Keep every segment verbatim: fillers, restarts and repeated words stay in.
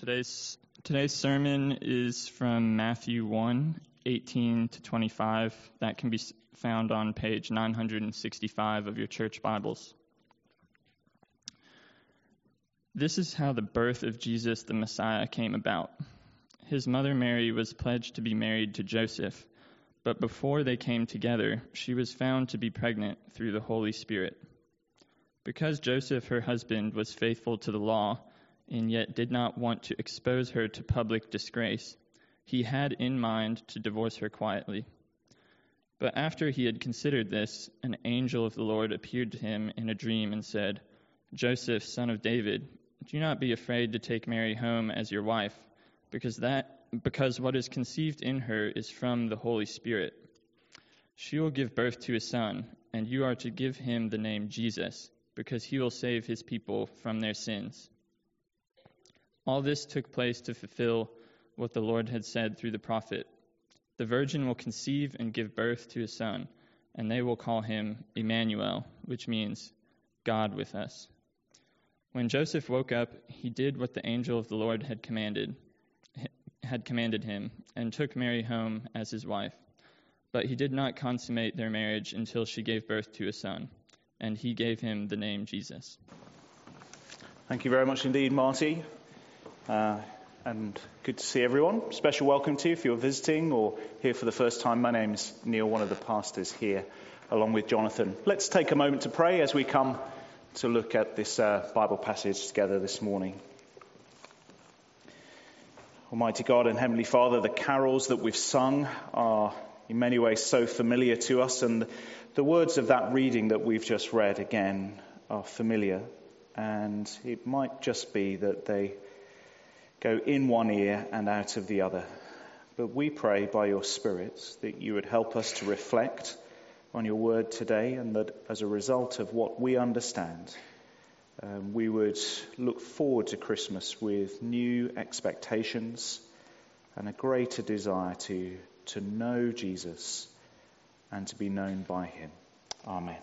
Today's today's sermon is from Matthew one, eighteen to twenty-five. That can be found on page nine hundred sixty-five of your church Bibles. This is how the birth of Jesus the Messiah came about. His mother Mary was pledged to be married to Joseph, but before they came together, she was found to be pregnant through the Holy Spirit. Because Joseph, her husband, was faithful to the law, and yet did not want to expose her to public disgrace, he had in mind to divorce her quietly. But after he had considered this, an angel of the Lord appeared to him in a dream and said, "Joseph, son of David, do not be afraid to take Mary home as your wife, because that because what is conceived in her is from the Holy Spirit. She will give birth to a son, and you are to give him the name Jesus, because he will save his people from their sins." All this took place to fulfill what the Lord had said through the prophet. The virgin will conceive and give birth to a son, and they will call him Emmanuel, which means God with us. When Joseph woke up, he did what the angel of the Lord had commanded, had commanded him, and took Mary home as his wife. But he did not consummate their marriage until she gave birth to a son, and he gave him the name Jesus. Thank you very much indeed, Marty. Uh, and good to see everyone. Special welcome to you if you're visiting or here for the first time. My name's Neil, one of the pastors here, along with Jonathan. Let's take a moment to pray as we come to look at this uh, Bible passage together this morning. Almighty God and Heavenly Father, the carols that we've sung are in many ways so familiar to us, and the words of that reading that we've just read again are familiar, and it might just be that they go in one ear and out of the other. But we pray by your Spirit that you would help us to reflect on your word today, and that as a result of what we understand, um, we would look forward to Christmas with new expectations and a greater desire to, to know Jesus and to be known by him. Amen.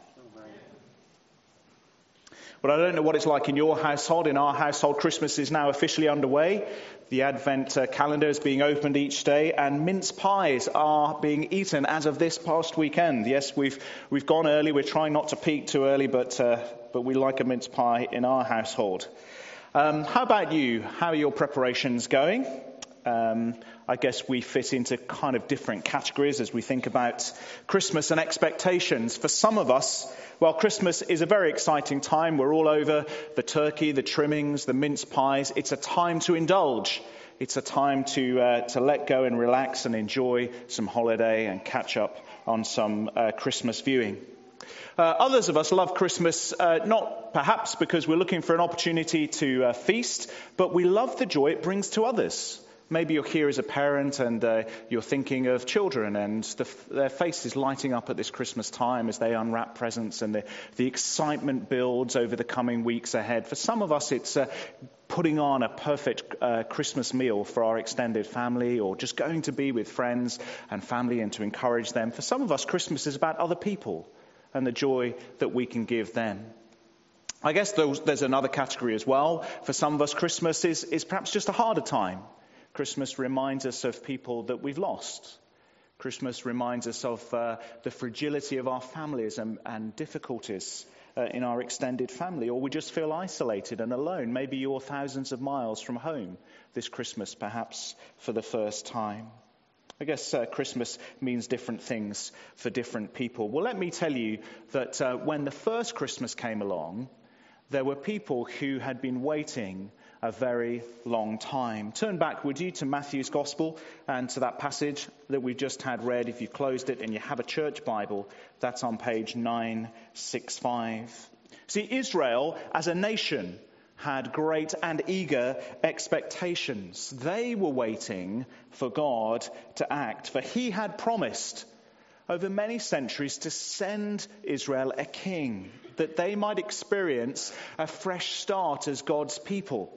Well, I don't know what it's like in your household. In our household, Christmas is now officially underway. The Advent uh, calendar is being opened each day, and mince pies are being eaten as of this past weekend. Yes, we've we've gone early. We're trying not to peak too early, but uh, but we like a mince pie in our household. Um, how about you? How are your preparations going? Um, I guess we fit into kind of different categories as we think about Christmas and expectations. For some of us, well, Christmas is a very exciting time. We're all over the turkey, the trimmings, the mince pies. It's a time to indulge. It's a time to uh, to let go and relax and enjoy some holiday and catch up on some uh, Christmas viewing. Uh, others of us love Christmas, uh, not perhaps because we're looking for an opportunity to uh, feast, but we love the joy it brings to others. Maybe you're here as a parent and uh, you're thinking of children and the, their faces lighting up at this Christmas time as they unwrap presents, and the, the excitement builds over the coming weeks ahead. For some of us, it's uh, putting on a perfect uh, Christmas meal for our extended family, or just going to be with friends and family and to encourage them. For some of us, Christmas is about other people and the joy that we can give them. I guess there's another category as well. For some of us, Christmas is, is perhaps just a harder time. Christmas reminds us of people that we've lost. Christmas reminds us of uh, the fragility of our families and, and difficulties uh, in our extended family, or we just feel isolated and alone. Maybe you're thousands of miles from home this Christmas, perhaps for the first time. I guess uh, Christmas means different things for different people. Well, let me tell you that uh, when the first Christmas came along, there were people who had been waiting a very long time. Turn back, would you, to Matthew's Gospel and to that passage that we just had read. If you closed it and you have a church Bible, that's on page nine sixty-five. See, Israel as a nation had great and eager expectations. They were waiting for God to act, for he had promised over many centuries to send Israel a king, that they might experience a fresh start as God's people,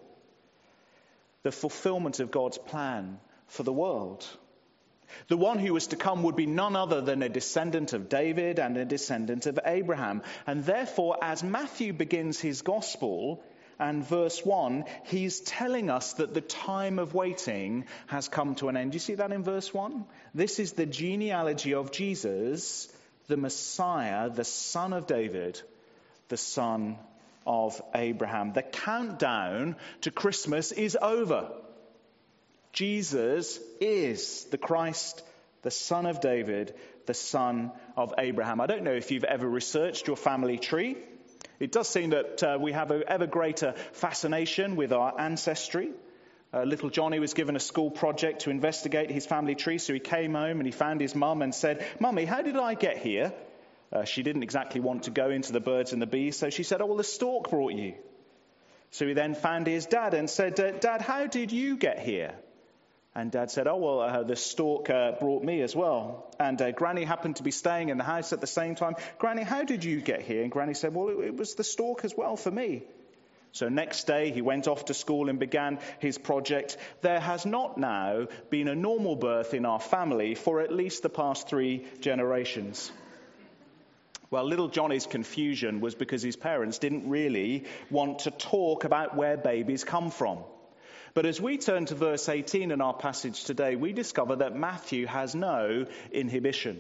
the fulfillment of God's plan for the world. The one who was to come would be none other than a descendant of David and a descendant of Abraham. And therefore, as Matthew begins his gospel, and verse one, he's telling us that the time of waiting has come to an end. Do you see that in verse one? This is the genealogy of Jesus, the Messiah, the son of David, the son of Abraham. The countdown to Christmas is over. Jesus is the Christ, the son of David, the son of Abraham. I don't know if you've ever researched your family tree. It does seem that uh, we have an ever greater fascination with our ancestry. Uh, little Johnny was given a school project to investigate his family tree, so he came home and he found his mum and said, "Mummy, how did I get here?" Uh, she didn't exactly want to go into the birds and the bees, so she said, "Oh, well, the stork brought you." So he then found his dad and said, "Dad, how did you get here?" And Dad said, "Oh, well, uh, the stork uh, brought me as well." And uh, Granny happened to be staying in the house at the same time. "Granny, how did you get here?" And Granny said, "Well, it, it was the stork as well for me." So next day he went off to school and began his project. There has not now been a normal birth in our family for at least the past three generations. Well, little Johnny's confusion was because his parents didn't really want to talk about where babies come from. But as we turn to verse eighteen in our passage today, we discover that Matthew has no inhibition,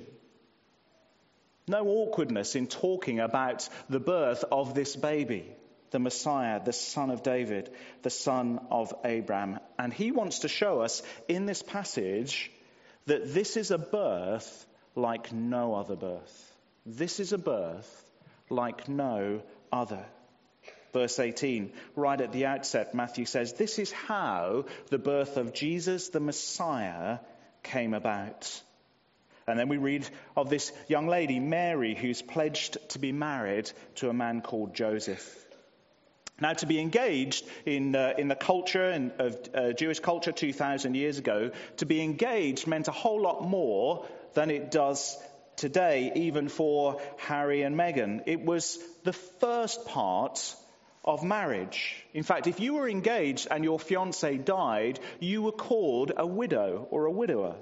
no awkwardness in talking about the birth of this baby, the Messiah, the son of David, the son of Abraham. And he wants to show us in this passage that this is a birth like no other birth. This is a birth like no other. Verse eighteen, right at the outset, Matthew says, this is how the birth of Jesus, the Messiah, came about. And then we read of this young lady, Mary, who's pledged to be married to a man called Joseph. Now, to be engaged in uh, in the culture in, of uh, Jewish culture two thousand years ago, to be engaged meant a whole lot more than it does today, even for Harry and Meghan. It was the first part of marriage. In fact, if you were engaged and your fiancé died, you were called a widow or a widower.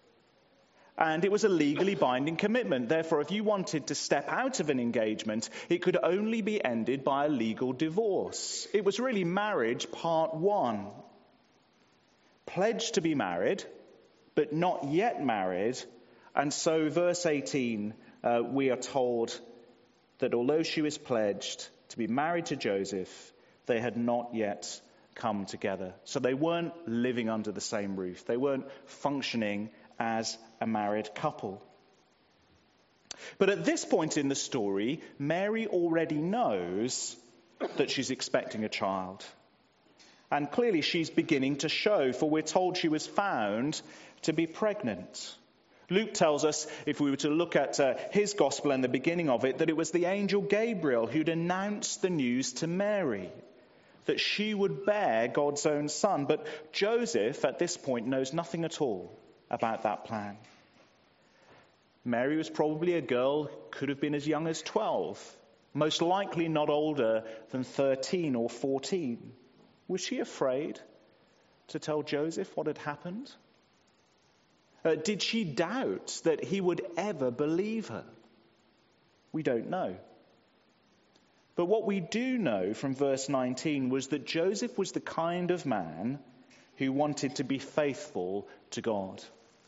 And it was a legally binding commitment. Therefore, if you wanted to step out of an engagement, it could only be ended by a legal divorce. It was really marriage part one. Pledged to be married, but not yet married. And so, verse eighteen, uh, we are told that although she was pledged to be married to Joseph, they had not yet come together. So they weren't living under the same roof. They weren't functioning as a married couple. But at this point in the story, Mary already knows that she's expecting a child. And clearly she's beginning to show, for we're told she was found to be pregnant. Luke tells us, if we were to look at uh, his gospel and the beginning of it, that it was the angel Gabriel who'd announced the news to Mary, that she would bear God's own son. But Joseph, at this point, knows nothing at all about that plan. Mary was probably a girl, could have been as young as twelve, most likely not older than thirteen or fourteen. Was she afraid to tell Joseph what had happened? Uh, did she doubt that he would ever believe her? We don't know. But what we do know from verse nineteen was that Joseph was the kind of man who wanted to be faithful to God.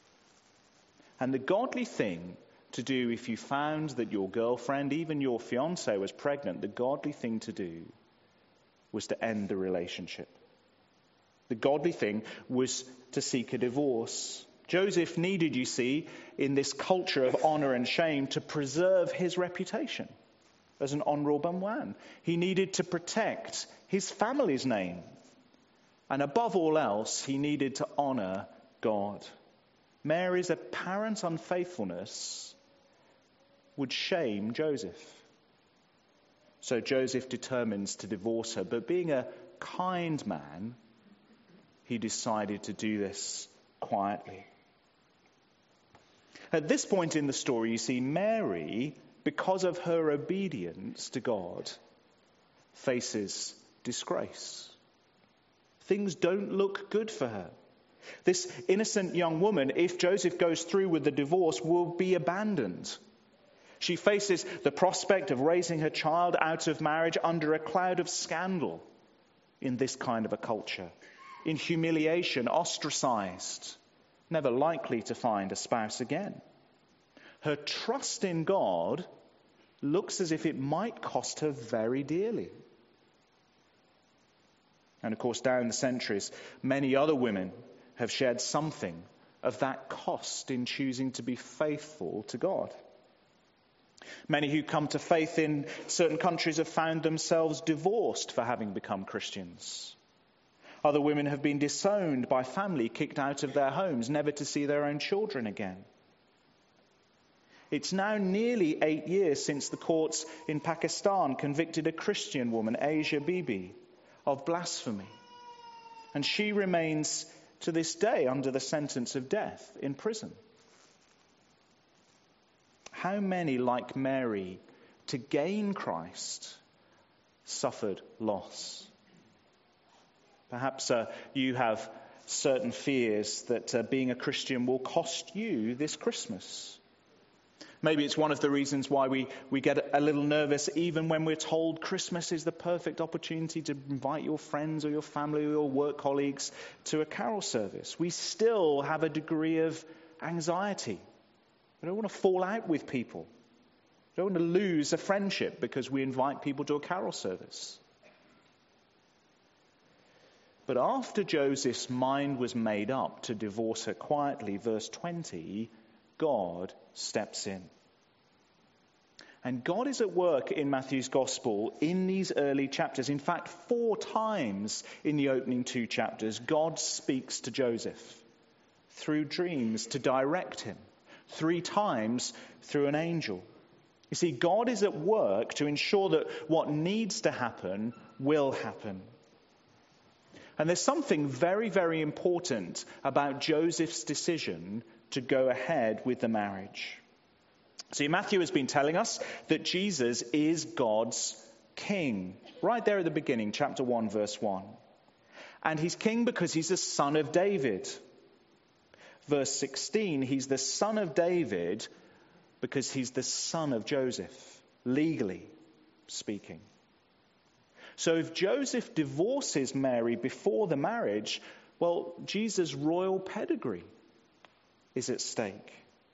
And the godly thing to do if you found that your girlfriend, even your fiancée, was pregnant, the godly thing to do was to end the relationship. The godly thing was to seek a divorce. Joseph needed, you see, in this culture of honor and shame, to preserve his reputation as an honorable man. He needed to protect his family's name. And above all else, he needed to honor God. Mary's apparent unfaithfulness would shame Joseph. So Joseph determines to divorce her. But being a kind man, he decided to do this quietly. At this point in the story, you see, Mary, because of her obedience to God, faces disgrace. Things don't look good for her. This innocent young woman, if Joseph goes through with the divorce, will be abandoned. She faces the prospect of raising her child out of marriage under a cloud of scandal in this kind of a culture, in humiliation, ostracized, never likely to find a spouse again. Her trust in God looks as if it might cost her very dearly. And of course, down the centuries, many other women have shared something of that cost in choosing to be faithful to God. Many who come to faith in certain countries have found themselves divorced for having become Christians. Other women have been disowned by family, kicked out of their homes, never to see their own children again. It's now nearly eight years since the courts in Pakistan convicted a Christian woman, Asia Bibi, of blasphemy. And she remains to this day under the sentence of death in prison. How many, like Mary, to gain Christ, suffered loss? Perhaps uh, you have certain fears that uh, being a Christian will cost you this Christmas. Maybe it's one of the reasons why we, we get a little nervous even when we're told Christmas is the perfect opportunity to invite your friends or your family or your work colleagues to a carol service. We still have a degree of anxiety. We don't want to fall out with people. We don't want to lose a friendship because we invite people to a carol service. But after Joseph's mind was made up to divorce her quietly, verse twenty, God steps in. And God is at work in Matthew's Gospel in these early chapters. In fact, four times in the opening two chapters, God speaks to Joseph through dreams to direct him. Three times through an angel. You see, God is at work to ensure that what needs to happen will happen. And there's something very, very important about Joseph's decision to go ahead with the marriage. See, Matthew has been telling us that Jesus is God's king. Right there at the beginning, chapter one, verse one. And he's king because he's the son of David. Verse sixteen, he's the son of David because he's the son of Joseph, legally speaking. So if Joseph divorces Mary before the marriage, well, Jesus' royal pedigree is at stake.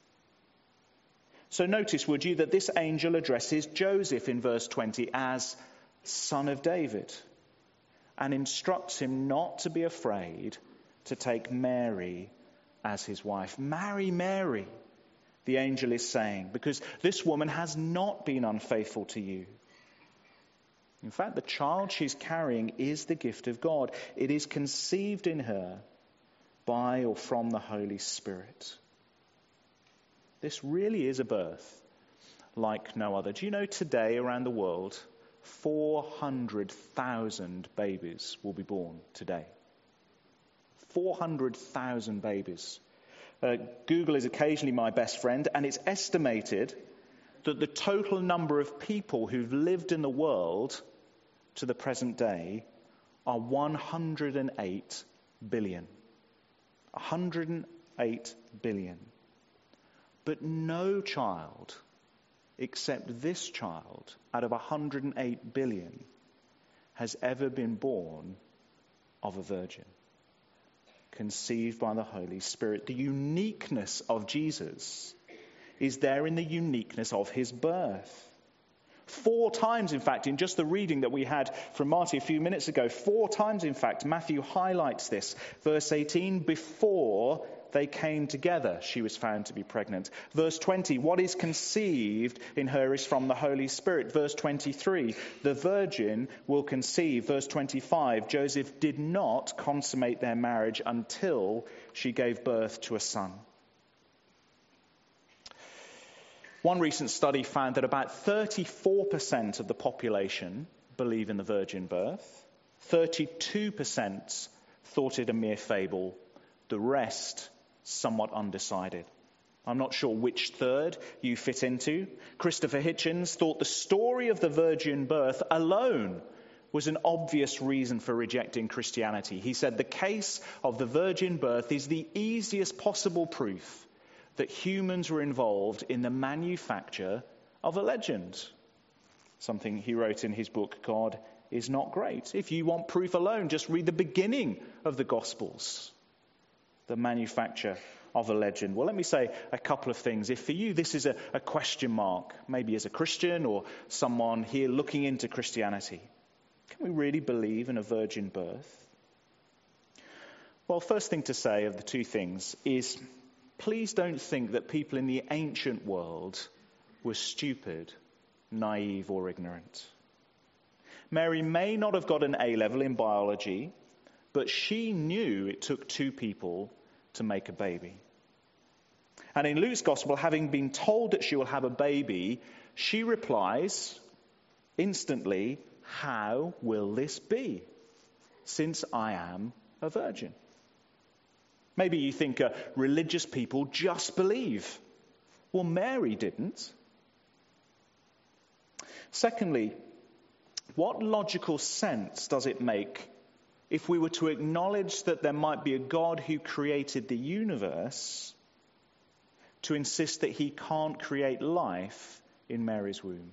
So notice, would you, that this angel addresses Joseph in verse twenty as son of David and instructs him not to be afraid to take Mary as his wife. Marry Mary, the angel is saying, because this woman has not been unfaithful to you. In fact, the child she's carrying is the gift of God. It is conceived in her by or from the Holy Spirit. This really is a birth like no other. Do you know today around the world, four hundred thousand babies will be born today? four hundred thousand babies. Uh, Google is occasionally my best friend, and it's estimated that the total number of people who've lived in the world to the present day are one hundred eight billion. one hundred eight billion. But no child, except this child, out of one hundred eight billion, has ever been born of a virgin, conceived by the Holy Spirit. The uniqueness of Jesus is there in the uniqueness of his birth. Four times, in fact, in just the reading that we had from Marty a few minutes ago, four times, in fact, Matthew highlights this. Verse eighteen, before they came together, she was found to be pregnant. Verse twenty, what is conceived in her is from the Holy Spirit. Verse twenty-three, the virgin will conceive. Verse twenty-five, Joseph did not consummate their marriage until she gave birth to a son. One recent study found that about thirty-four percent of the population believe in the virgin birth. thirty-two percent thought it a mere fable. The rest somewhat undecided. I'm not sure which third you fit into. Christopher Hitchens thought the story of the virgin birth alone was an obvious reason for rejecting Christianity. He said the case of the virgin birth is the easiest possible proof that humans were involved in the manufacture of a legend. Something he wrote in his book, God is not great. If you want proof alone, just read the beginning of the Gospels, the manufacture of a legend. Well, let me say a couple of things. If for you this is a, a question mark, maybe as a Christian or someone here looking into Christianity, can we really believe in a virgin birth? Well, first thing to say of the two things is, please don't think that people in the ancient world were stupid, naive, or ignorant. Mary may not have got an A level in biology, but she knew it took two people to make a baby. And in Luke's gospel, having been told that she will have a baby, she replies instantly, "How will this be, since I am a virgin?" Maybe you think uh, religious people just believe. Well, Mary didn't. Secondly, what logical sense does it make if we were to acknowledge that there might be a God who created the universe to insist that he can't create life in Mary's womb?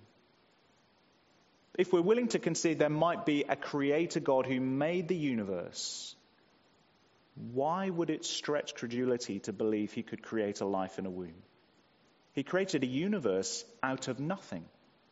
If we're willing to concede there might be a creator God who made the universe, why would it stretch credulity to believe he could create a life in a womb? He created a universe out of nothing.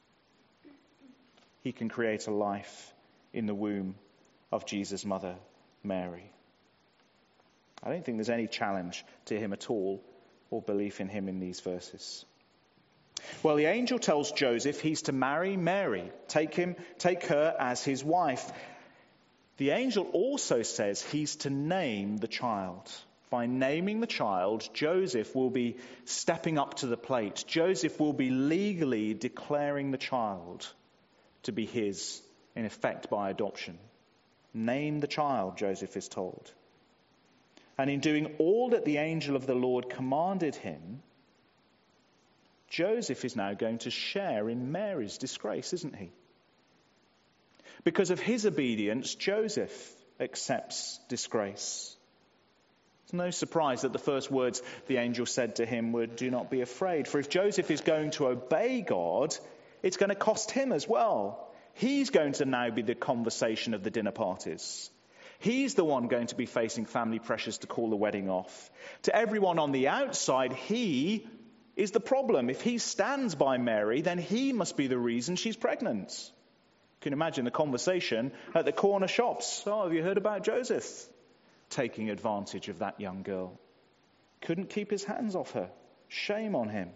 He can create a life in the womb of Jesus' mother, Mary. I don't think there's any challenge to him at all, or belief in him in these verses. Well, the angel tells Joseph he's to marry Mary, take him, take her as his wife. The angel also says he's to name the child. By naming the child, Joseph will be stepping up to the plate. Joseph will be legally declaring the child to be his, in effect, by adoption. Name the child, Joseph is told. And in doing all that the angel of the Lord commanded him, Joseph is now going to share in Mary's disgrace, isn't he? Because of his obedience, Joseph accepts disgrace. It's no surprise that the first words the angel said to him were, "Do not be afraid." For if Joseph is going to obey God, it's going to cost him as well. He's going to now be the conversation of the dinner parties. He's the one going to be facing family pressures to call the wedding off. To everyone on the outside, he is the problem. If he stands by Mary, then he must be the reason she's pregnant. You can imagine the conversation at the corner shops. "Oh, have you heard about Joseph?" Taking advantage of that young girl. Couldn't keep his hands off her. Shame on him.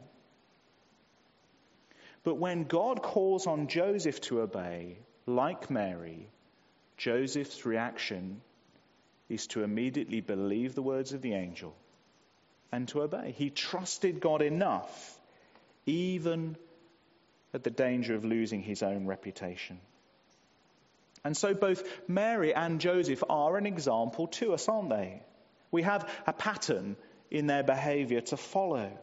But when God calls on Joseph to obey, like Mary, Joseph's reaction is to immediately believe the words of the angel and to obey. He trusted God enough, even at the danger of losing his own reputation. And so both Mary and Joseph are an example to us, aren't they? We have a pattern in their behavior to follow.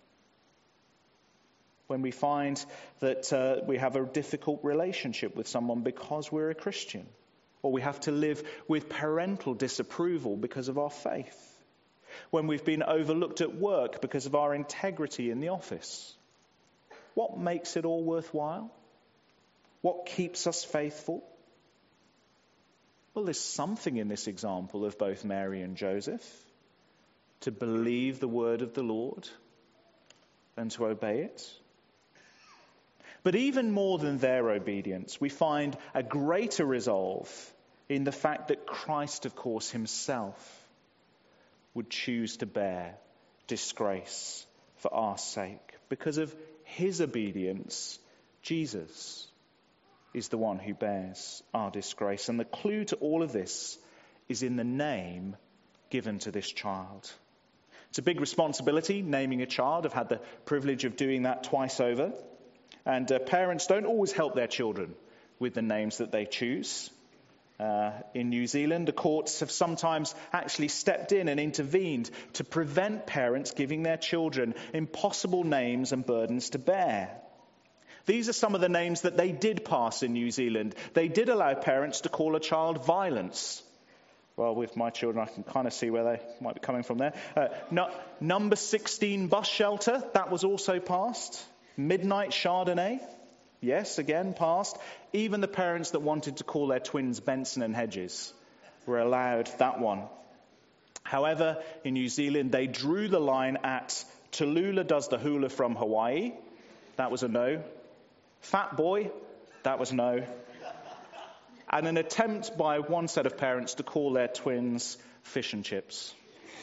When we find that uh, we have a difficult relationship with someone because we're a Christian, or we have to live with parental disapproval because of our faith, when we've been overlooked at work because of our integrity in the office, what makes it all worthwhile? What keeps us faithful? Well, there's something in this example of both Mary and Joseph to believe the word of the Lord and to obey it. But even more than their obedience, we find a greater resolve in the fact that Christ, of course, himself would choose to bear disgrace for our sake. Because of his obedience, Jesus is the one who bears our disgrace. And the clue to all of this is in the name given to this child. It's a big responsibility, naming a child. I've had the privilege of doing that twice over. And uh, parents don't always help their children with the names that they choose. Uh, in New Zealand, the courts have sometimes actually stepped in and intervened to prevent parents giving their children impossible names and burdens to bear. These are some of the names that they did pass in New Zealand. They did allow parents to call a child Violence. Well, with my children, I can kind of see where they might be coming from there. Uh, no, number sixteen bus shelter, that was also passed. Midnight Chardonnay. Yes, again, past. Even the parents that wanted to call their twins Benson and Hedges were allowed that one. However, in New Zealand, they drew the line at Tallulah does the hula from Hawaii. That was a no. Fat boy. That was no. And an attempt by one set of parents to call their twins fish and chips.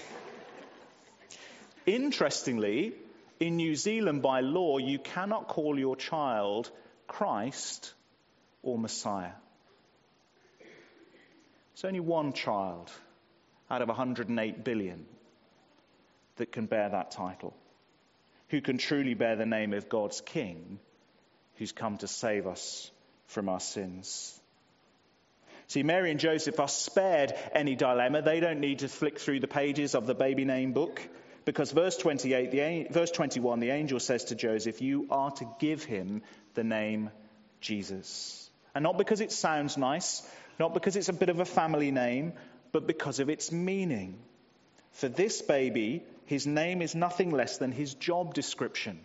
Interestingly, in New Zealand, by law, you cannot call your child Christ or Messiah. It's only one child out of one hundred eight billion that can bear that title, who can truly bear the name of God's King, who's come to save us from our sins. See, Mary and Joseph are spared any dilemma. They don't need to flick through the pages of the baby name book, because verse twenty-eight, the, verse twenty-one, the angel says to Joseph, you are to give him the name Jesus. And not because it sounds nice, not because it's a bit of a family name, but because of its meaning. For this baby, his name is nothing less than his job description.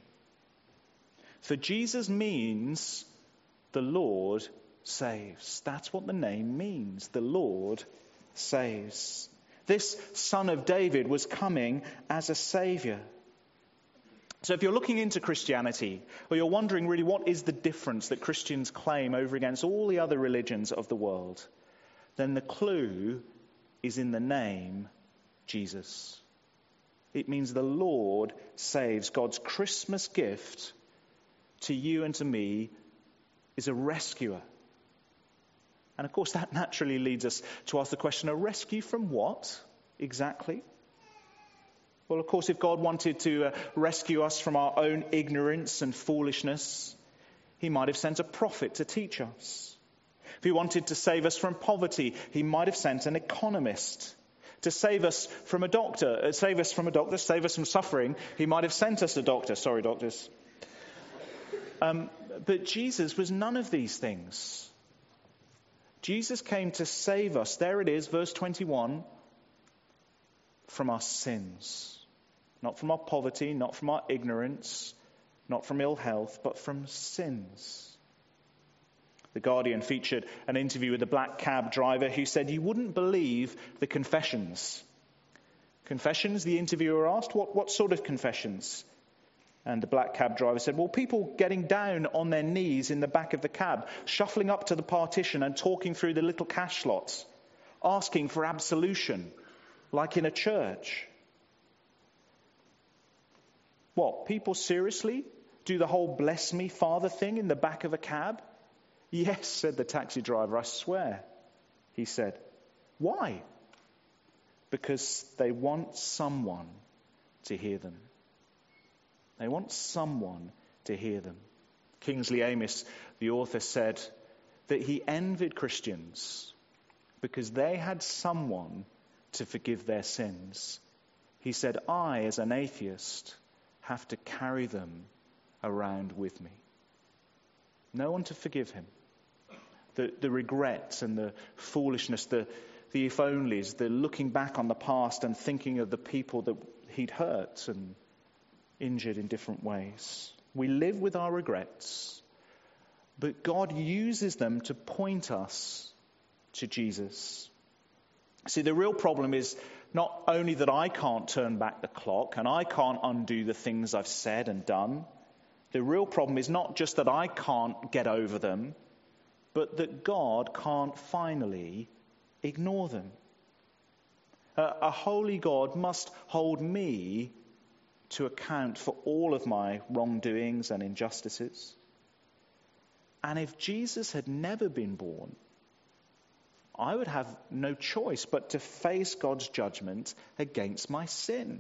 For Jesus means the Lord saves. That's what the name means. The Lord saves. This son of David was coming as a savior. So if you're looking into Christianity, or you're wondering really what is the difference that Christians claim over against all the other religions of the world, then the clue is in the name Jesus. It means the Lord saves. God's Christmas gift to you and to me is a rescuer. And of course that naturally leads us to ask the question, a rescue from what exactly? Well, of course, if God wanted to uh, rescue us from our own ignorance and foolishness, he might have sent a prophet to teach us. If he wanted to save us from poverty, he might have sent an economist. To save us from a doctor, uh, save us from a doctor, save us from suffering, he might have sent us a doctor. Sorry, doctors. Um, but Jesus was none of these things. Jesus came to save us. There it is, verse twenty-one, from our sins. Not from our poverty, not from our ignorance, not from ill health, but from sins. The Guardian featured an interview with a black cab driver who said you wouldn't believe the confessions. Confessions, the interviewer asked, what, what sort of confessions? And the black cab driver said, well, people getting down on their knees in the back of the cab, shuffling up to the partition and talking through the little cash slots, asking for absolution, like in a church. What, people seriously do the whole bless me, Father thing in the back of a cab? Yes, said the taxi driver, I swear, he said. Why? Because they want someone to hear them. They want someone to hear them. Kingsley Amis, the author, said that he envied Christians because they had someone to forgive their sins. He said, I, as an atheist, have to carry them around with me. No one to forgive him. The, the regrets and the foolishness, the, the if-onlys, the looking back on the past and thinking of the people that he'd hurt and injured in different ways. We live with our regrets, but God uses them to point us to Jesus. See, the real problem is not only that I can't turn back the clock and I can't undo the things I've said and done. The real problem is not just that I can't get over them, but that God can't finally ignore them. A, a holy God must hold me to account for all of my wrongdoings and injustices. And if Jesus had never been born, I would have no choice but to face God's judgment against my sin.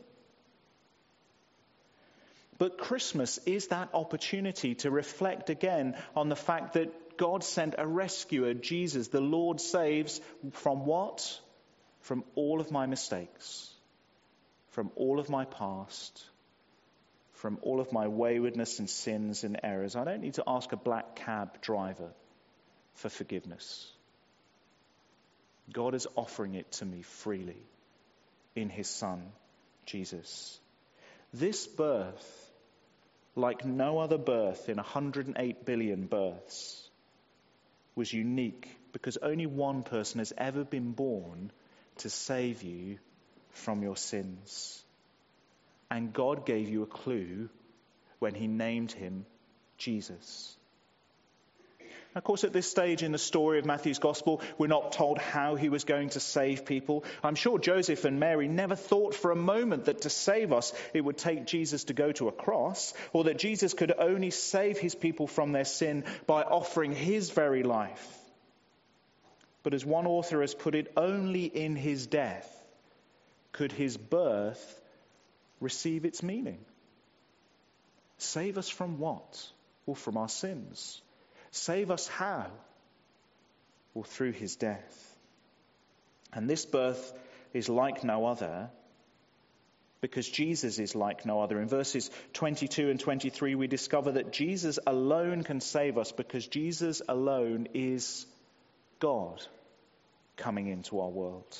But Christmas is that opportunity to reflect again on the fact that God sent a rescuer, Jesus. The Lord saves from what? From all of my mistakes, from all of my past, from all of my waywardness and sins and errors. I don't need to ask a black cab driver for forgiveness. God is offering it to me freely in his Son, Jesus. This birth like no other birth in one hundred eight billion births, was unique because only one person has ever been born to save you from your sins. And God gave you a clue when he named him Jesus. Of course, at this stage in the story of Matthew's Gospel, we're not told how he was going to save people. I'm sure Joseph and Mary never thought for a moment that to save us, it would take Jesus to go to a cross, or that Jesus could only save his people from their sin by offering his very life. But as one author has put it, only in his death could his birth receive its meaning. Save us from what? Well, from our sins. Save us how? Well, through his death. And this birth is like no other because Jesus is like no other. In verses twenty-two and twenty-three, we discover that Jesus alone can save us because Jesus alone is God coming into our world.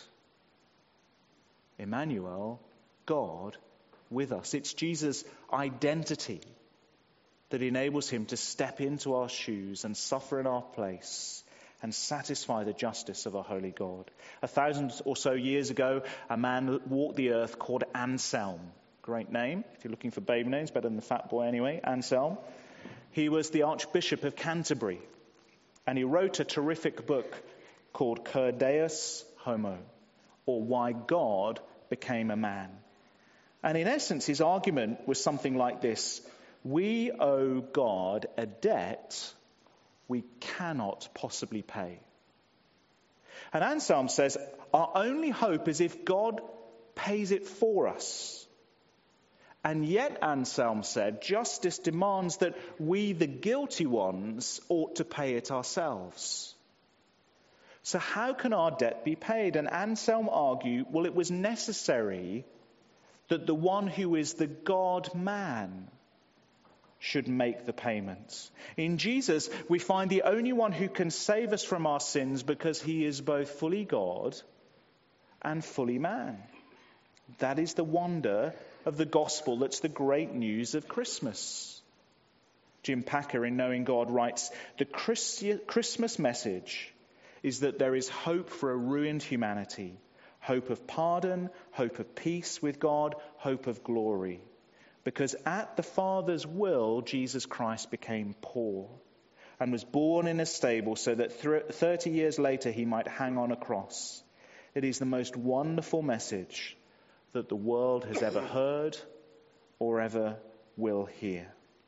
Emmanuel, God with us. It's Jesus' identity that enables him to step into our shoes and suffer in our place and satisfy the justice of a holy God. A thousand or so years ago, a man walked the earth called Anselm. Great name. If you're looking for baby names, better than the fat boy anyway, Anselm. He was the Archbishop of Canterbury, and he wrote a terrific book called Cur Deus Homo, or Why God Became a Man. And in essence, his argument was something like this: we owe God a debt we cannot possibly pay. And Anselm says our only hope is if God pays it for us. And yet, Anselm said, justice demands that we, the guilty ones, ought to pay it ourselves. So how can our debt be paid? And Anselm argued, well, it was necessary that the one who is the God-man should make the payments. In Jesus, we find the only one who can save us from our sins because he is both fully God and fully man. That is the wonder of the gospel. That's the great news of Christmas. Jim Packer in Knowing God writes, the Christmas message is that there is hope for a ruined humanity, hope of pardon, hope of peace with God, hope of glory. Because at the Father's will, Jesus Christ became poor and was born in a stable so that thirty years later he might hang on a cross. It is the most wonderful message that the world has ever heard or ever will hear.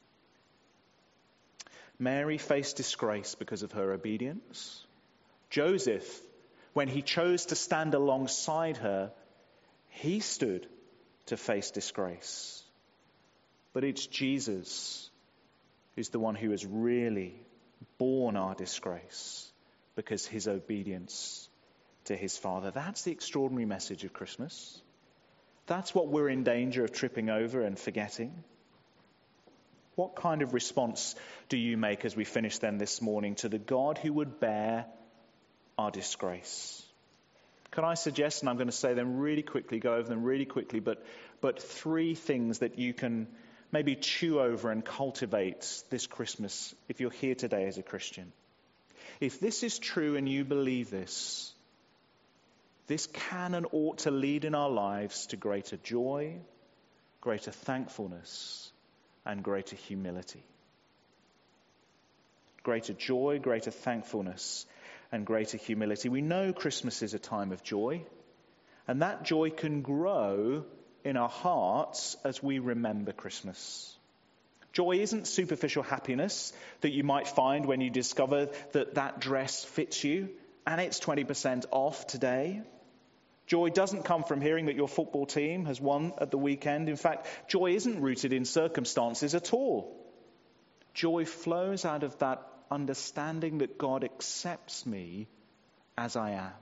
Mary faced disgrace because of her obedience. Joseph, when he chose to stand alongside her, he stood to face disgrace. But it's Jesus who's the one who has really borne our disgrace because his obedience to his Father. That's the extraordinary message of Christmas. That's what we're in danger of tripping over and forgetting. What kind of response do you make as we finish then this morning to the God who would bear our disgrace? Can I suggest, and I'm going to say them really quickly, go over them really quickly, but but three things that you can maybe chew over and cultivate this Christmas if you're here today as a Christian. If this is true and you believe this, this can and ought to lead in our lives to greater joy, greater thankfulness, and greater humility. Greater joy, greater thankfulness, and greater humility. We know Christmas is a time of joy, and that joy can grow in our hearts as we remember Christmas. Joy isn't superficial happiness that you might find when you discover that that dress fits you and it's twenty percent off today. Joy doesn't come from hearing that your football team has won at the weekend. In fact, joy isn't rooted in circumstances at all. Joy flows out of that understanding that God accepts me as I am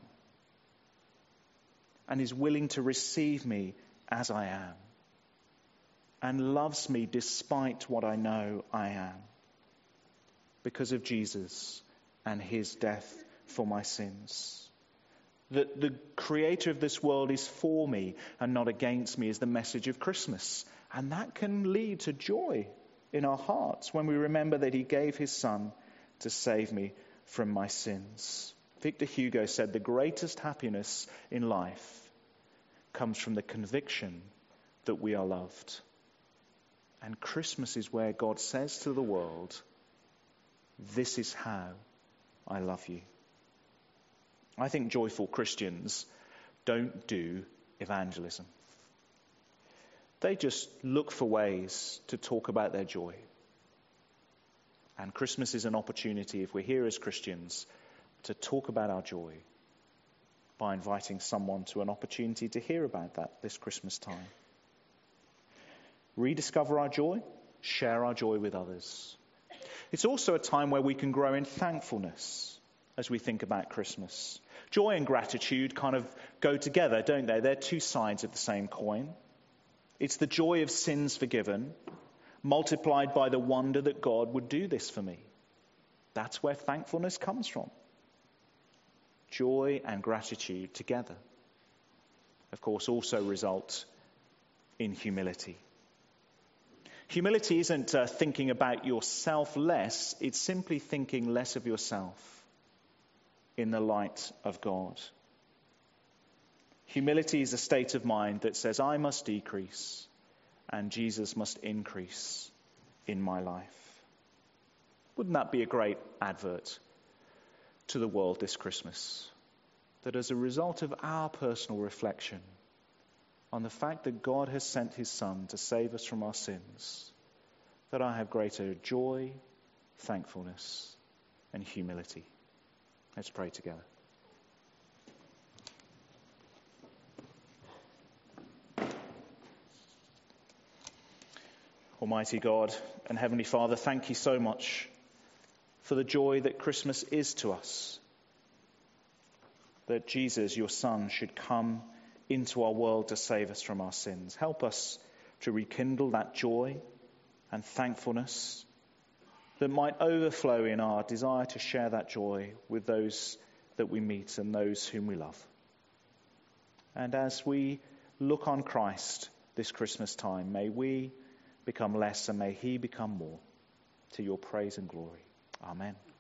and is willing to receive me as I am and loves me despite what I know I am because of Jesus and his death for my sins. That the creator of this world is for me and not against me is the message of Christmas, and that can lead to joy in our hearts when we remember that he gave his son to save me from my sins. Victor Hugo said the greatest happiness in life comes from the conviction that we are loved. And Christmas is where God says to the world, this is how I love you. I think joyful Christians don't do evangelism. They just look for ways to talk about their joy. And Christmas is an opportunity, if we're here as Christians, to talk about our joy by inviting someone to an opportunity to hear about that this Christmas time. Rediscover our joy, share our joy with others. It's also a time where we can grow in thankfulness as we think about Christmas. Joy and gratitude kind of go together, don't they? They're two sides of the same coin. It's the joy of sins forgiven, multiplied by the wonder that God would do this for me. That's where thankfulness comes from. Joy and gratitude together, of course, also result in humility. Humility isn't uh, thinking about yourself less, it's simply thinking less of yourself in the light of God. Humility is a state of mind that says, I must decrease and Jesus must increase in my life. Wouldn't that be a great advert to the world this Christmas? That as a result of our personal reflection on the fact that God has sent his Son to save us from our sins, that I have greater joy, thankfulness, and humility. Let's pray together. Almighty God and Heavenly Father, thank you so much for the joy that Christmas is to us. That Jesus, your Son, should come into our world to save us from our sins. Help us to rekindle that joy and thankfulness that might overflow in our desire to share that joy with those that we meet and those whom we love. And as we look on Christ this Christmas time, may we become less and may he become more, to your praise and glory. Amen.